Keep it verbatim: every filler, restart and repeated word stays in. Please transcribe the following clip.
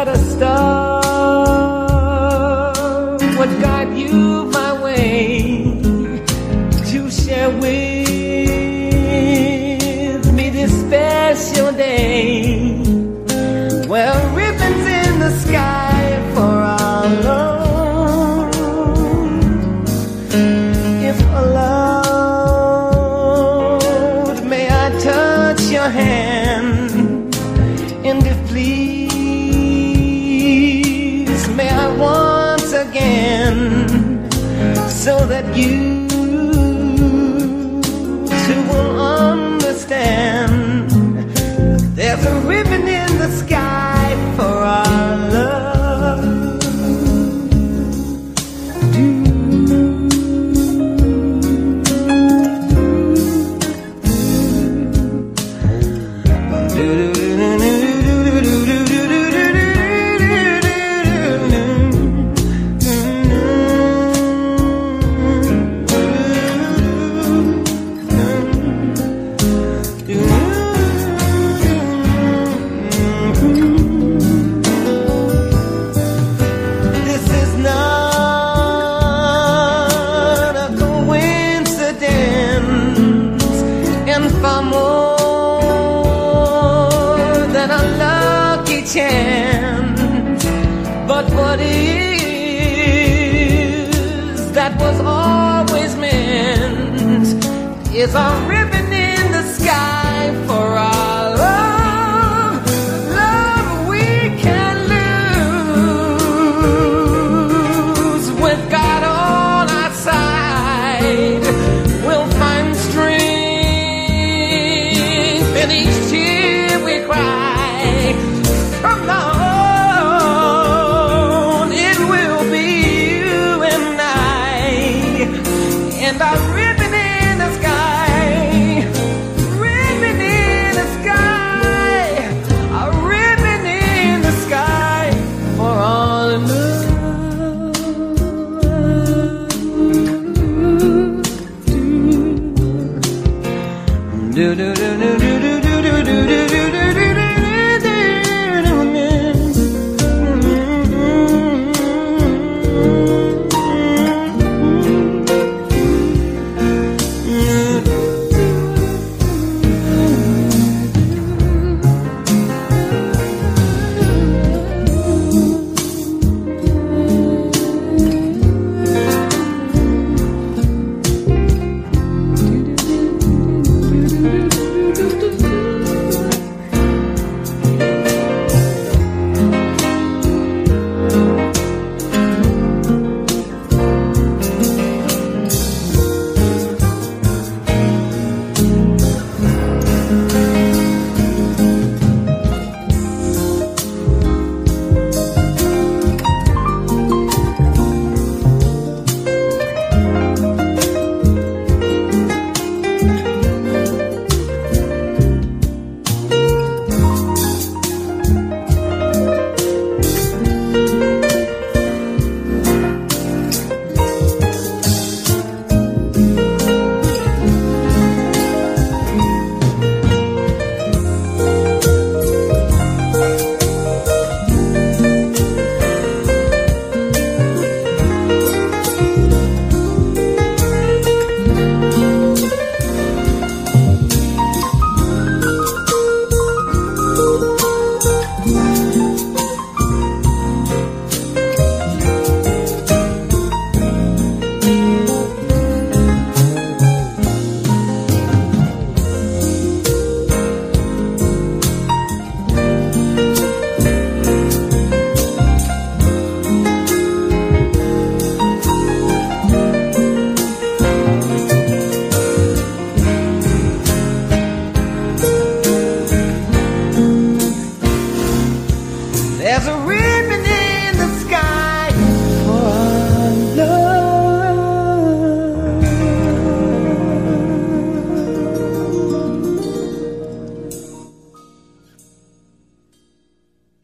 that a star would guide you my way to share with me this special day. Well, ribbons in the sky for our love. If allowed, may I touch your hand? And if please, may I once again, so that you too will understand. There's a ribbon in the sky for our love. Do, do, do, do. Far more than a lucky chance, but what is that was always meant is a ribbon in the sky for our love. Love we can lose with God on our side. We'll find strength in each tear we cry. From now on, it will be you and I, and our ribbon in the sky, ribbon in the sky, a ribbon in the sky for all love. Do do do do.